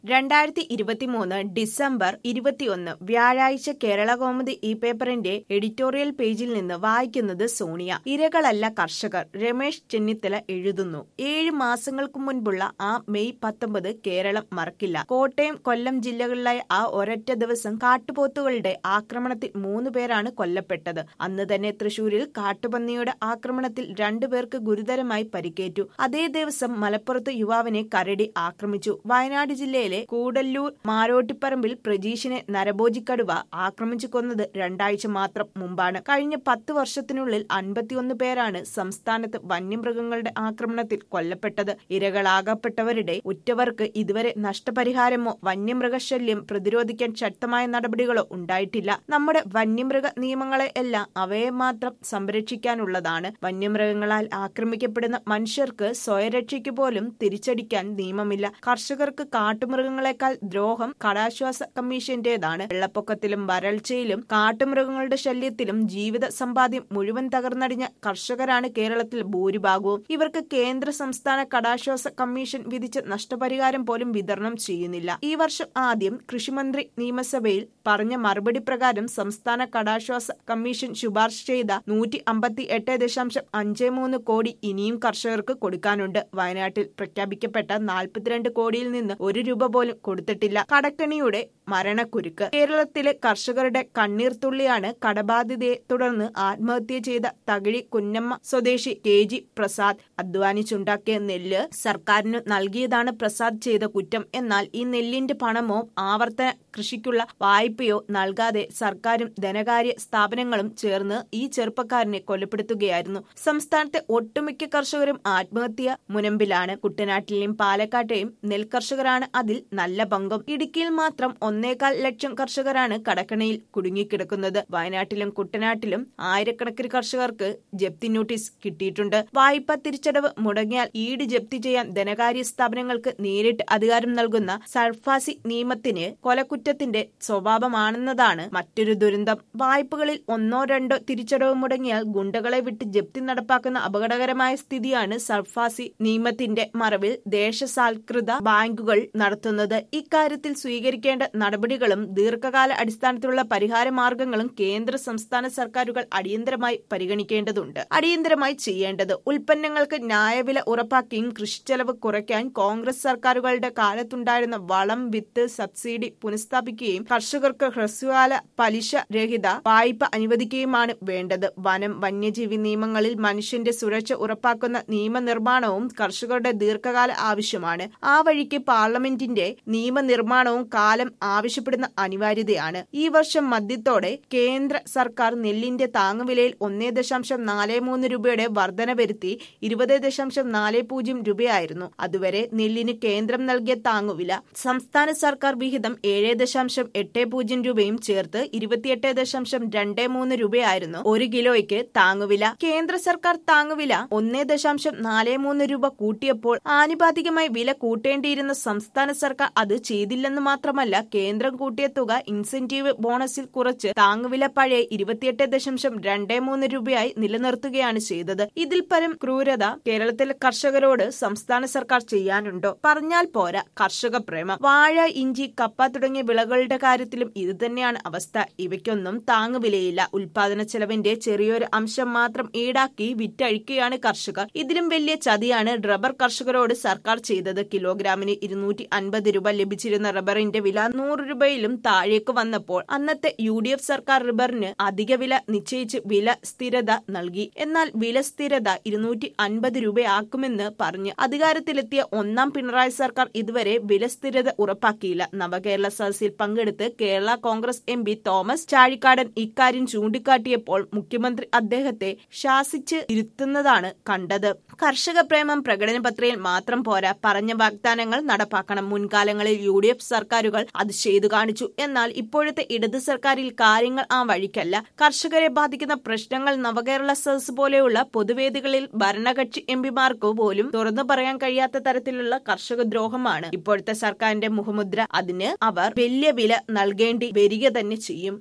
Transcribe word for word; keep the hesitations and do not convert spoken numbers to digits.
രണ്ടായിരത്തി ഇരുപത്തിമൂന്ന് ഡിസംബർ ഇരുപത്തിയൊന്ന് വ്യാഴാഴ്ച കേരളകൗമുദി ഈ പേപ്പറിന്റെ എഡിറ്റോറിയൽ പേജിൽ നിന്ന് വായിക്കുന്നത് സോണിയ. ഇരകളല്ല കർഷകർ, രമേശ് ചെന്നിത്തല എഴുതുന്നു. ഏഴ് മാസങ്ങൾക്ക് മുൻപുള്ള ആ മെയ് പത്തൊമ്പത് കേരളം മറക്കില്ല. കോട്ടയം, കൊല്ലം ജില്ലകളിലായി ആ ഒരൊറ്റ ദിവസം കാട്ടുപോത്തുകളുടെ ആക്രമണത്തിൽ മൂന്ന് പേരാണ് കൊല്ലപ്പെട്ടത്. അന്ന് തന്നെ തൃശൂരിൽ കാട്ടുപന്നിയുടെ ആക്രമണത്തിൽ രണ്ടുപേർക്ക് ഗുരുതരമായി പരിക്കേറ്റു. അതേ ദിവസം മലപ്പുറത്ത് യുവാവിനെ കരടി ആക്രമിച്ചു. വയനാട് ജില്ലയിൽ കൂടല്ലൂർ മാരോട്ടിപ്പറമ്പിൽ പ്രജീഷിനെ നരഭോജിക്കടുവ ആക്രമിച്ചു കൊന്നത് രണ്ടാഴ്ച മാത്രം മുമ്പാണ്. കഴിഞ്ഞ പത്ത് വർഷത്തിനുള്ളിൽ അൻപത്തിയൊന്ന് പേരാണ് സംസ്ഥാനത്ത് വന്യമൃഗങ്ങളുടെ ആക്രമണത്തിൽ കൊല്ലപ്പെട്ടത്. ഇരകളാകപ്പെട്ടവരുടെ ഉറ്റവർക്ക് ഇതുവരെ നഷ്ടപരിഹാരമോ വന്യമൃഗശല്യം പ്രതിരോധിക്കാൻ ശക്തമായ നടപടികളോ ഉണ്ടായിട്ടില്ല. നമ്മുടെ വന്യമൃഗ നിയമങ്ങളെ എല്ലാം അവയെ മാത്രം സംരക്ഷിക്കാനുള്ളതാണ്. വന്യമൃഗങ്ങളാൽ ആക്രമിക്കപ്പെടുന്ന മനുഷ്യർക്ക് സ്വയരക്ഷയ്ക്ക് പോലും തിരിച്ചടിക്കാൻ നിയമമില്ല. കർഷകർക്ക് കാട്ടുമൃഗ മൃഗങ്ങളെക്കാൾ ദ്രോഹം കടാശ്വാസ കമ്മീഷന്റേതാണ്. വെള്ളപ്പൊക്കത്തിലും വരൾച്ചയിലും കാട്ടുമൃഗങ്ങളുടെ ശല്യത്തിലും ജീവിത സമ്പാദ്യം മുഴുവൻ തകർന്നടിഞ്ഞ കർഷകരാണ് കേരളത്തിൽ ഭൂരിഭാഗവും. ഇവർക്ക് കേന്ദ്ര സംസ്ഥാന കടാശ്വാസ കമ്മീഷൻ വിധിച്ച നഷ്ടപരിഹാരം പോലും വിതരണം ചെയ്യുന്നില്ല. ഈ വർഷം ആദ്യം കൃഷിമന്ത്രി നിയമസഭയിൽ പറഞ്ഞ മറുപടി പ്രകാരം സംസ്ഥാന കടാശ്വാസ കമ്മീഷൻ ശുപാർശ ചെയ്ത നൂറ്റി അമ്പത്തി എട്ട് ദശാംശം അഞ്ച് മൂന്ന് കോടി ഇനിയും കർഷകർക്ക് കൊടുക്കാനുണ്ട്. വയനാട്ടിൽ പ്രഖ്യാപിക്കപ്പെട്ട നാൽപ്പത്തിരണ്ട് കോടിയിൽ നിന്ന് ഒരു രൂപ പോലും കൊടുത്തിട്ടില്ല. കടക്കണിയുടെ മരണക്കുരുക്ക്. കേരളത്തിലെ കർഷകരുടെ കണ്ണീർ തുള്ളിയാണ് കടബാധിതയെ തുടർന്ന് ആത്മഹത്യ ചെയ്ത തകഴി കുന്നമ്മ സ്വദേശി കെ ജി പ്രസാദ്. അധ്വാനിച്ചുണ്ടാക്കിയ നെല്ല് സർക്കാരിന് നൽകിയതാണ് പ്രസാദ് ചെയ്ത കുറ്റം. എന്നാൽ ഈ നെല്ലിന്റെ പണമോ ആവർത്തന കൃഷിക്കുള്ള വായ്പയോ നൽകാതെ സർക്കാരും ധനകാര്യ സ്ഥാപനങ്ങളും ചേർന്ന് ഈ ചെറുപ്പക്കാരനെ കൊലപ്പെടുത്തുകയായിരുന്നു. സംസ്ഥാനത്തെ ഒട്ടുമിക്ക കർഷകരും ആത്മഹത്യ മുനമ്പിലാണ്. കുട്ടനാട്ടിലെയും പാലക്കാട്ടെയും നെൽകർഷകരാണ് അതിൽ നല്ല പങ്കും. ഇടുക്കിയിൽ മാത്രം ഒന്നേകാൽ ലക്ഷം കർഷകരാണ് കടക്കണിയിൽ കുടുങ്ങിക്കിടക്കുന്നത്. വയനാട്ടിലും കുട്ടനാട്ടിലും ആയിരക്കണക്കിന് കർഷകർക്ക് ജപ്തി നോട്ടീസ് കിട്ടിയിട്ടുണ്ട്. വായ്പ തിരിച്ചടവ് മുടങ്ങിയാൽ ഈട് ജപ്തി ചെയ്യാൻ ധനകാര്യ സ്ഥാപനങ്ങൾക്ക് നേരിട്ട് അധികാരം നൽകുന്ന സർഫാസി നിയമത്തിന് കൊലക്കുറ്റത്തിന്റെ സ്വഭാവമാണെന്നതാണ് മറ്റൊരു ദുരന്തം. വായ്പകളിൽ ഒന്നോ രണ്ടോ തിരിച്ചടവ് മുടങ്ങിയാൽ ഗുണ്ടകളെ വിട്ട് ജപ്തി നടപ്പാക്കുന്ന അപകടകരമായ സ്ഥിതിയാണ് സർഫാസി നിയമത്തിന്റെ മറവിൽ ദേശസാൽകൃത ബാങ്കുകൾ നടത്തുന്നത്. ഇക്കാര്യത്തിൽ സ്വീകരിക്കേണ്ട നടപടികളും ദീർഘകാല അടിസ്ഥാനത്തിലുള്ള പരിഹാര മാർഗങ്ങളും കേന്ദ്ര സംസ്ഥാന സർക്കാരുകൾ അടിയന്തരമായി പരിഗണിക്കേണ്ടതുണ്ട്. അടിയന്തരമായി ചെയ്യേണ്ടത് ഉൽപ്പന്നങ്ങൾക്ക് ന്യായവില ഉറപ്പാക്കിയും കൃഷിച്ചെലവ് കുറയ്ക്കാൻ കോൺഗ്രസ് സർക്കാരുകളുടെ കാലത്തുണ്ടായിരുന്ന വളം, വിത്ത് സബ്സിഡി പുനഃസ്ഥാപിക്കുകയും കർഷകർക്ക് ഹ്രസ്വകാല പലിശ രഹിത വായ്പ അനുവദിക്കുകയുമാണ് വേണ്ടത്. വനം, വന്യജീവി നിയമങ്ങളിൽ മനുഷ്യന്റെ സുരക്ഷ ഉറപ്പാക്കുന്ന നിയമനിർമ്മാണവും കർഷകരുടെ ദീർഘകാല ആവശ്യമാണ്. ആ വഴിക്ക് പാർലമെന്റിന്റെ നിയമനിർമ്മാണവും കാലം ആവശ്യപ്പെടുന്ന അനിവാര്യതയാണ്. ഈ വർഷം മധ്യത്തോടെ കേന്ദ്ര സർക്കാർ നെല്ലിന്റെ താങ്ങുവിലയിൽ ഒന്നേ ദശാംശം നാല് മൂന്ന് രൂപയുടെ വർധന വരുത്തി ഇരുപത് ദശാംശം നാല് പൂജ്യം രൂപയായിരുന്നു അതുവരെ നെല്ലിന് കേന്ദ്രം നൽകിയ താങ്ങുവില. സംസ്ഥാന സർക്കാർ വിഹിതം ഏഴ് ദശാംശം എട്ട് പൂജ്യം രൂപയും ചേർത്ത് ഇരുപത്തിയെട്ട് ദശാംശം രണ്ട് മൂന്ന് രൂപയായിരുന്നു ഒരു കിലോയ്ക്ക് താങ്ങുവില. കേന്ദ്ര സർക്കാർ താങ്ങുവില ഒന്നേ ദശാംശം നാല് മൂന്ന് രൂപ കൂട്ടിയപ്പോൾ ആനുപാതികമായി വില കൂട്ടേണ്ടിയിരുന്ന സംസ്ഥാന സർക്കാർ അത് ചെയ്തില്ലെന്ന് മാത്രമല്ല, കേന്ദ്രം കൂട്ടിയ തുക ഇൻസെന്റീവ് ബോണസിൽ കുറച്ച് താങ്ങുവില പഴയ ഇരുപത്തിയെട്ട് ദശാംശം രണ്ട് മൂന്ന് രൂപയായി നിലനിർത്തുകയാണ് ചെയ്തത്. ഇതിൽ പരം ക്രൂരത കേരളത്തിലെ കർഷകരോട് സംസ്ഥാന സർക്കാർ ചെയ്യാനുണ്ടോ? പറഞ്ഞാൽ പോരാ, കർഷക പ്രേമം. വാഴ, ഇഞ്ചി, കപ്പ തുടങ്ങിയ വിളകളുടെ കാര്യത്തിലും ഇത് തന്നെയാണ് അവസ്ഥ. ഇവയ്ക്കൊന്നും താങ്ങുവിലയില്ല. ഉൽപാദന ചെലവിന്റെ ചെറിയൊരു അംശം മാത്രം ഈടാക്കി വിറ്റഴിക്കുകയാണ് കർഷകർ. ഇതിലും വലിയ ചതിയാണ് റബ്ബർ കർഷകരോട് സർക്കാർ ചെയ്തത്. കിലോഗ്രാമിന് ഇരുന്നൂറ്റി അൻപത് രൂപ ലഭിച്ചിരുന്ന റബ്ബറിന്റെ വില നൂറ് രൂപയിലും താഴേക്ക് വന്നപ്പോൾ അന്നത്തെ യു ഡി എഫ് സർക്കാർ റബ്ബറിന് അധിക വില നിശ്ചയിച്ച് വില സ്ഥിരത നൽകി. എന്നാൽ വില സ്ഥിരത ഇരുന്നൂറ്റി അൻപത് രൂപയാക്കുമെന്ന് പറഞ്ഞ് അധികാരത്തിലെത്തിയ ഒന്നാം പിണറായി സർക്കാർ ഇതുവരെ വില സ്ഥിരത ഉറപ്പാക്കിയില്ല. നവകേരള സദസ്സിൽ പങ്കെടുത്ത് കേരള കോൺഗ്രസ് എം പി തോമസ് ചാഴിക്കാടൻ ഇക്കാര്യം ചൂണ്ടിക്കാട്ടിയപ്പോൾ മുഖ്യമന്ത്രി അദ്ദേഹത്തെ ശാസിച്ച് ഇരുത്തുന്നതാണ് കണ്ടത്. കർഷക പ്രേമം പ്രകടന പത്രികയിൽ മാത്രം പോരാ, പറഞ്ഞ വാഗ്ദാനങ്ങൾ നടപ്പാക്കണം. മുൻകാലങ്ങളിൽ യു ഡി എഫ് സർക്കാരുകൾ അത് ചെയ്തു കാണിച്ചു. എന്നാൽ ഇപ്പോഴത്തെ ഇടത് സർക്കാരിൽ കാര്യങ്ങൾ ആ വഴിക്കല്ല. കർഷകരെ ബാധിക്കുന്ന പ്രശ്നങ്ങൾ നവകേരള സദസ് പോലെയുള്ള പൊതുവേദികളിൽ ഭരണകക്ഷി എം പിമാർക്ക് പോലും തുറന്നു പറയാൻ കഴിയാത്ത തരത്തിലുള്ള കർഷക ദ്രോഹമാണ് ഇപ്പോഴത്തെ സർക്കാരിന്റെ മുഖമുദ്ര. അതിന് അവർ വലിയ വില നൽകേണ്ടി വരിക തന്നെ ചെയ്യും.